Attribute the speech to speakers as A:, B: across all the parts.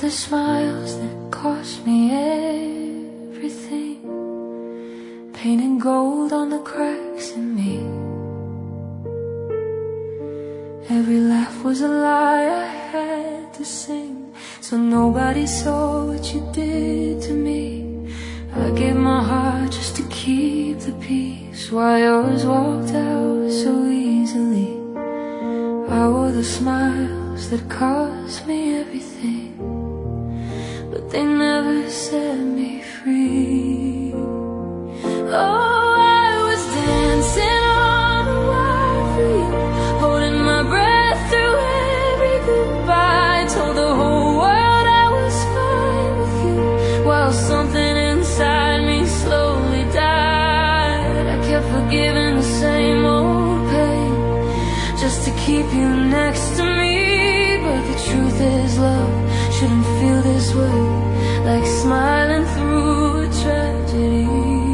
A: the smiles that cost me everything, painting gold on the cracks in me. Every laugh was a lie I had to sing, so nobody saw what you did to me. I gave my heart just to keep the peace, while yours walked out so easily. I wore the smiles that cost me everything, but they never set me free. Oh, I was dancing on a wire for you, holding my breath through every goodbye. Told the whole world I was fine with you, while something inside me slowly died. I kept forgiving the same old pain, just to keep you next to me. But the truth is, love shouldn't feel this way, like smiling through a tragedy.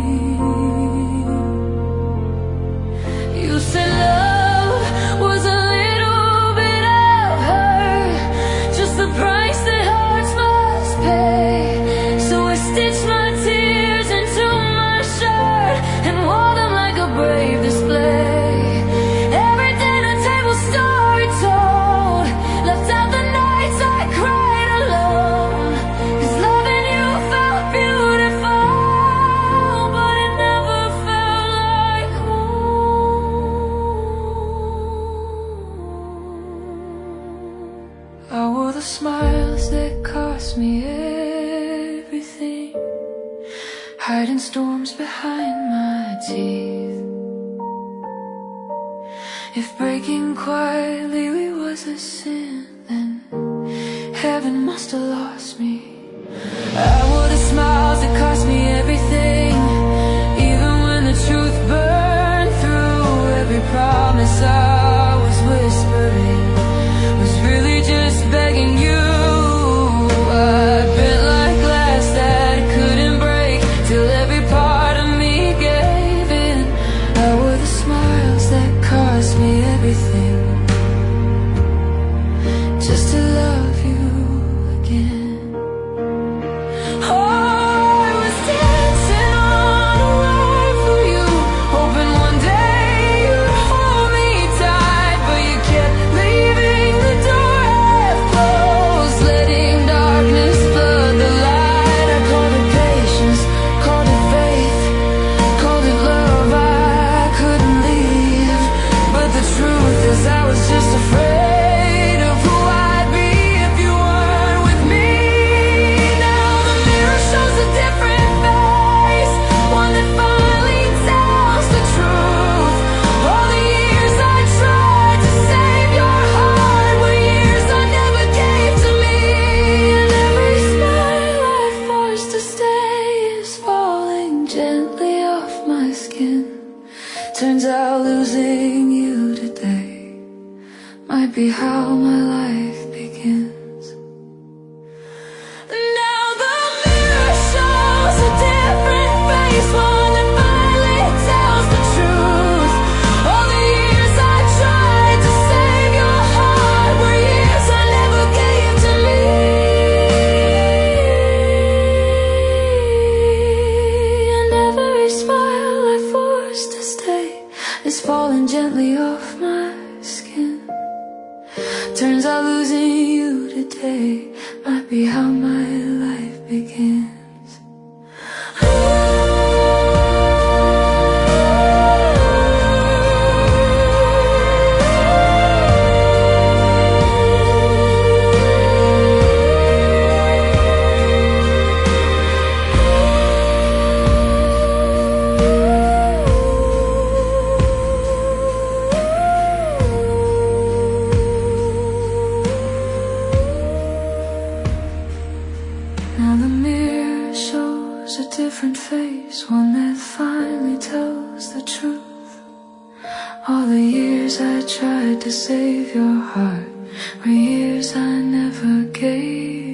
A: You said love was a little bit of hurt, just the price that hearts must pay. So I stitched my tears into my shirt and wore them like a brave display. Every dinner table story told, left out the nights I cried alone. 'Cause loving you felt beautiful, but it never felt like home. I wore the smiles that cost me everything, hiding storms behind my teeth. If breaking quietly was a sin, then heaven must have lost me. I wore the smiles that cost me everything, even when the truth burned through. Every promise I was whispering was really just begging you. I bent like glass that couldn't break, till every part of me gave in. I wore the smiles that cost me everything, just to love you again. Oh, I was dancing on a wire for you, hoping one day you'd hold me tight. But you kept leaving the door half closed, letting darkness flood the light. I called it patience, called it faith, called it love. I couldn't leave, but the truth is I was just afraid of who I'd be if you weren't with me. Now the mirror shows a different face, one that finally tells the truth. All the years I tried to save your heart were years I never gave to me. And every smile I forced to stay is falling gently off my skin. Turns out losing you today might be how my life begins. Now the mirror shows a different face, one that finally tells the truth. All the years I tried to save your heart were years I never gave to me. And every smile I forced to stay is falling gently off my skin. Turns out losing you today might be how my life begins. Now the mirror shows a different face, one that finally tells the truth. All the years I tried to save your heart were years I never gave